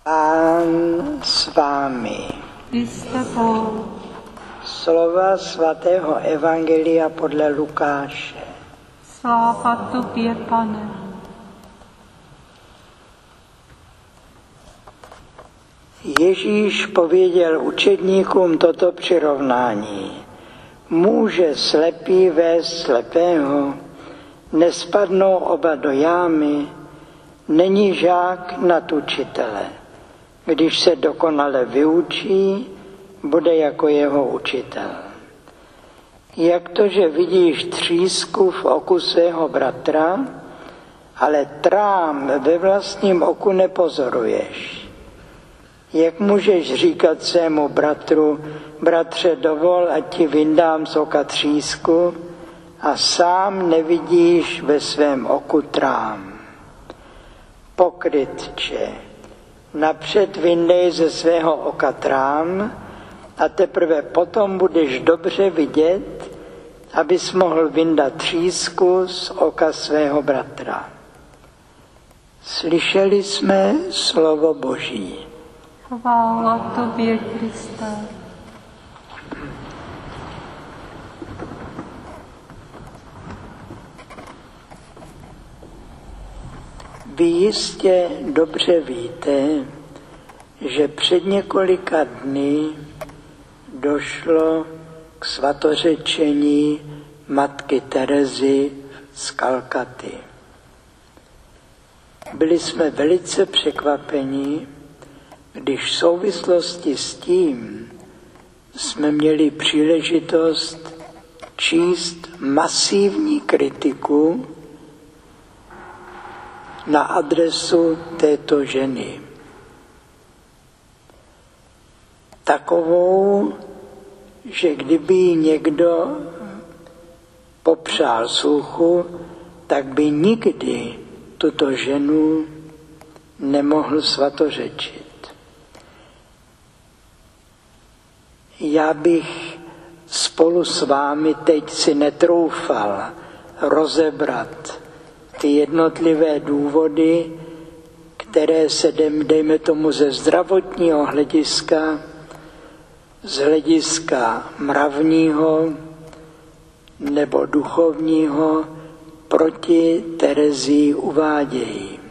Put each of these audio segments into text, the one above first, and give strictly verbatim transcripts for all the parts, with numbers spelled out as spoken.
Pán s vámi. I s tebou. Slova svatého Evangelia podle Lukáše. Sláva tobě, Pane. Ježíš pověděl učedníkům toto přirovnání. Může slepý vést slepého, nespadnou oba do jámy, není žák nad učitele. Když se dokonale vyučí, bude jako jeho učitel. Jak to, že vidíš třísku v oku svého bratra, ale trám ve vlastním oku nepozoruješ? Jak můžeš říkat svému bratru, bratře, dovol, ať ti vyndám z oka třísku, a sám nevidíš ve svém oku trám? Pokrytče, napřed vyndej ze svého oka trám a teprve potom budeš dobře vidět, abys mohl vyndat třísku z oka svého bratra. Slyšeli jsme slovo Boží. Chvála tobě, Kriste. Vy jistě dobře víte, že před několika dny došlo k svatořečení matky Terezy z Kalkaty. Byli jsme velice překvapeni, když v souvislosti s tím jsme měli příležitost číst masivní kritiku na adresu této ženy. Takovou, že kdyby jí někdo popřál sluchu, tak by nikdy tuto ženu nemohl svatořečit. Já bych spolu s vámi teď si netroufal rozebrat ty jednotlivé důvody, které se, dejme tomu, ze zdravotního hlediska, z hlediska mravního nebo duchovního proti Terezii uvádějí.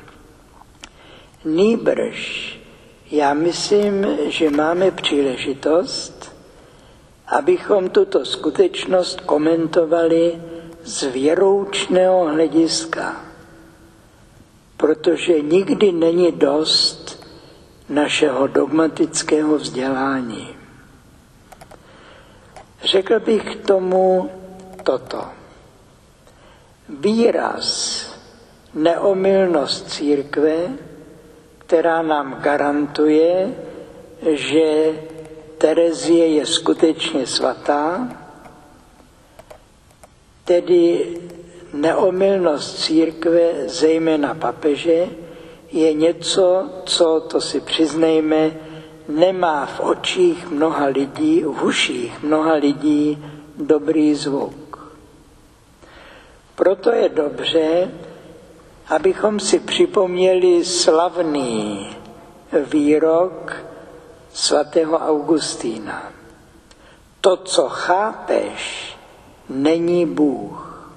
Nýbrž, já myslím, že máme příležitost, abychom tuto skutečnost komentovali z věroučného hlediska, protože nikdy není dost našeho dogmatického vzdělání. Řekl bych k tomu toto. Výraz neomylnost církve, která nám garantuje, že Terezie je skutečně svatá, tedy neomylnost církve, zejména papeže, je něco, co, to si přiznejme, nemá v očích mnoha lidí, v uších mnoha lidí dobrý zvuk. Proto je dobře, abychom si připomněli slavný výrok svatého Augustína. To, co chápeš, není Bůh.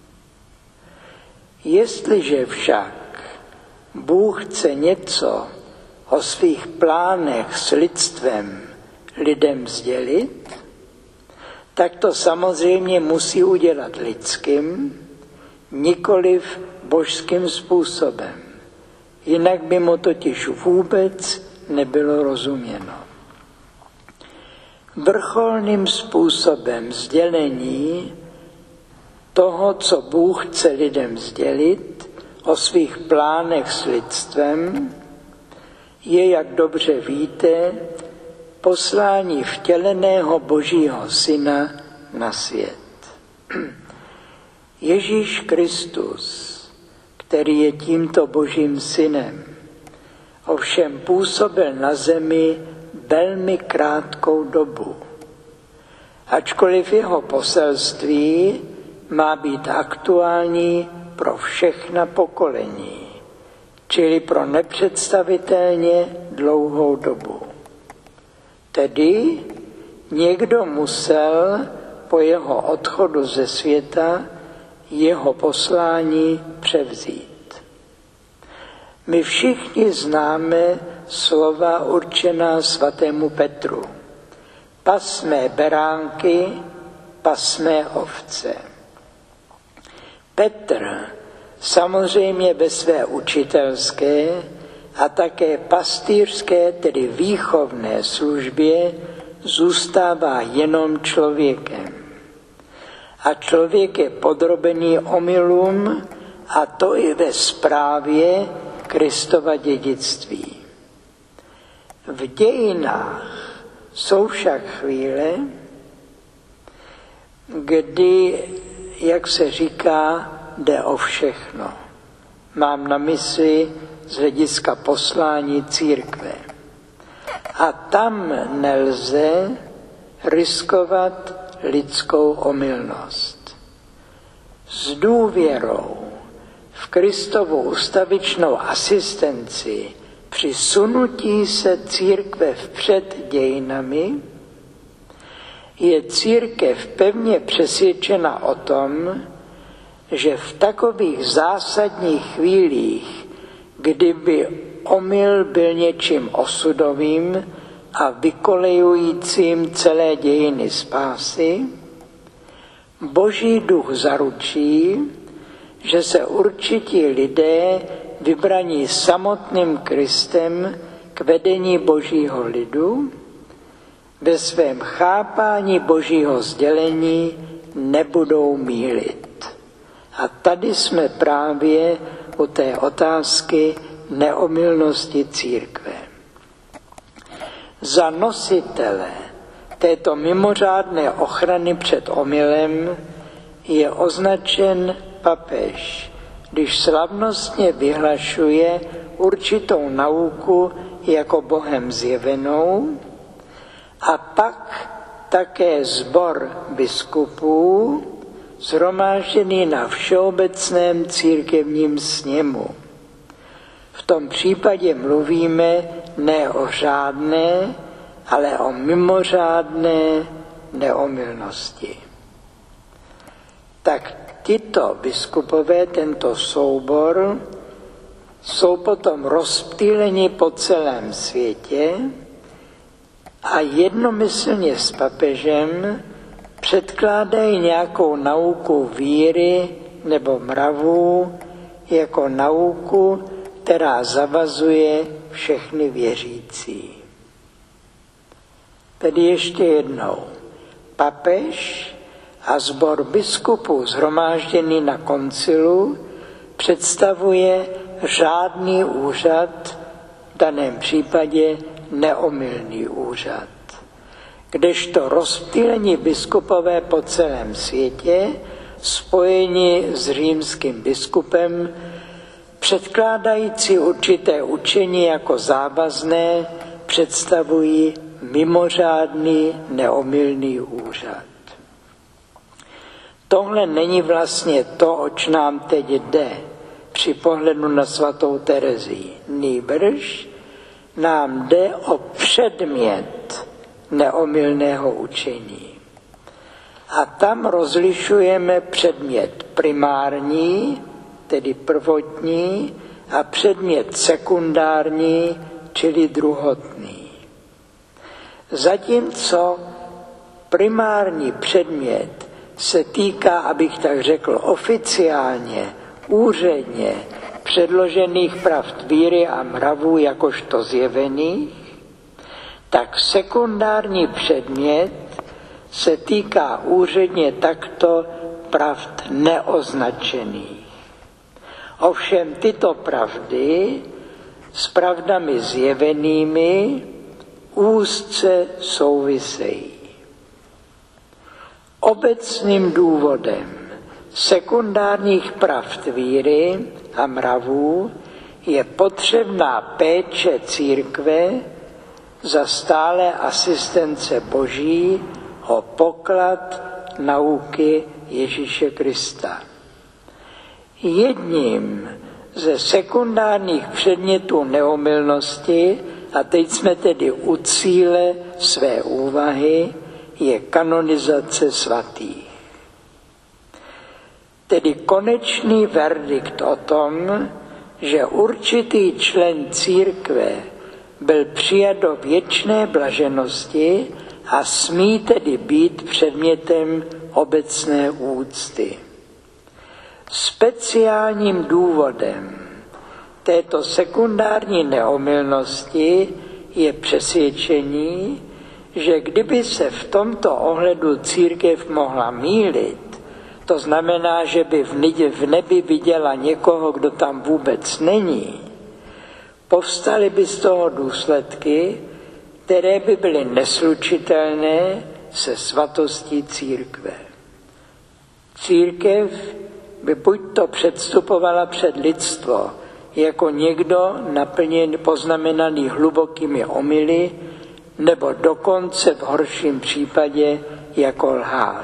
Jestliže však Bůh chce něco o svých plánech s lidstvem lidem sdělit, tak to samozřejmě musí udělat lidským, nikoliv božským způsobem. Jinak by mu totiž vůbec nebylo rozuměno. Vrcholným způsobem sdělení toho, co Bůh chce lidem sdělit o svých plánech s lidstvem, je, jak dobře víte, poslání vtěleného Božího Syna na svět. Ježíš Kristus, který je tímto Božím Synem, ovšem působil na zemi velmi krátkou dobu. Ačkoliv jeho poselství má být aktuální pro všechna pokolení, čili pro nepředstavitelně dlouhou dobu. Tedy někdo musel po jeho odchodu ze světa jeho poslání převzít. My všichni známe slova určená svatému Petru. Pas mé beránky, pas mé ovce. Petr samozřejmě ve své učitelské a také pastýřské, tedy výchovné službě zůstává jenom člověkem. A člověk je podrobený omylům, a to i ve správě Kristova dědictví. V dějinách jsou však chvíle, kdy, jak se říká, jde o všechno. Mám na mysli z hlediska poslání církve. A tam nelze riskovat lidskou omylnost. S důvěrou v Kristovu ustavičnou asistenci při sunutí se církve vpřed dějinami je církev pevně přesvědčena o tom, že v takových zásadních chvílích, kdyby omyl byl něčím osudovým a vykolejujícím celé dějiny spásy, Boží duch zaručí, že se určití lidé vybraní samotným Kristem k vedení Božího lidu ve svém chápání Božího sdělení nebudou mýlit. A tady jsme právě u té otázky neomylnosti církve. Za nositele této mimořádné ochrany před omylem je označen papež, když slavnostně vyhlašuje určitou nauku jako Bohem zjevenou, a pak také sbor biskupů shromážděný na všeobecném církevním sněmu. V tom případě mluvíme ne o řádné, ale o mimořádné neomylnosti. Tak tito biskupové, tento soubor, jsou potom rozptýleni po celém světě a jednomyslně s papežem předkládají nějakou nauku víry nebo mravů jako nauku, která zavazuje všechny věřící. Tedy ještě jednou. Papež a sbor biskupů shromážděný na koncilu představuje řádný úřad, v daném případě neomylný úřad. Kdežto rozptýlení biskupové po celém světě, spojeni s římským biskupem, předkládající určité učení jako závazné, představují mimořádný neomylný úřad. Tohle není vlastně to, oč nám teď jde při pohledu na svatou Terezii. Nýbrž nám jde o předmět neomylného učení. A tam rozlišujeme předmět primární, tedy prvotní, a předmět sekundární, čili druhotný. Zatímco primární předmět se týká, abych tak řekl, oficiálně, úředně předložených pravd víry a mravů jakožto zjevených, tak sekundární předmět se týká úředně takto pravd neoznačených. Ovšem tyto pravdy s pravdami zjevenými úzce souvisejí. Obecným důvodem sekundárních pravd víry a mravů je potřebná péče církve za stále asistence Boží o poklad nauky Ježíše Krista. Jedním ze sekundárních předmětů neomylnosti, a teď jsme tedy u cíle své úvahy, je kanonizace svatých. Tedy konečný verdikt o tom, že určitý člen církve byl přijat do věčné blaženosti a smí tedy být předmětem obecné úcty. Speciálním důvodem této sekundární neomylnosti je přesvědčení, že kdyby se v tomto ohledu církev mohla mýlit, to znamená, že by v nebi viděla někoho, kdo tam vůbec není, povstaly by z toho důsledky, které by byly neslučitelné se svatostí církve. Církev by buď to předstupovala před lidstvo jako někdo naplněn, poznamenaný hlubokými omyly, nebo dokonce v horším případě jako lhář.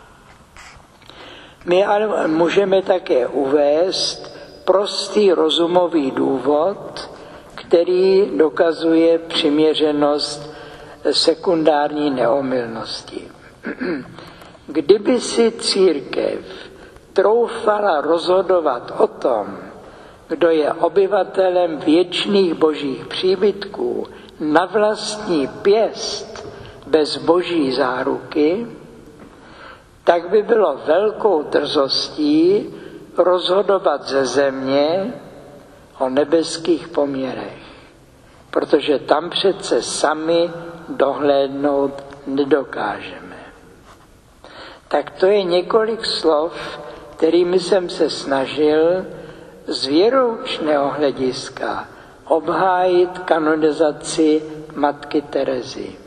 My ale můžeme také uvést prostý rozumový důvod, který dokazuje přiměřenost sekundární neomylnosti. Kdyby si církev troufala rozhodovat o tom, kdo je obyvatelem věčných božích příbytků, na vlastní pěst bez boží záruky, tak by bylo velkou drzostí rozhodovat ze země o nebeských poměrech, protože tam přece sami dohlédnout nedokážeme. Tak to je několik slov, kterými jsem se snažil z věroučného hlediska obhájit kanonizaci matky Terezy.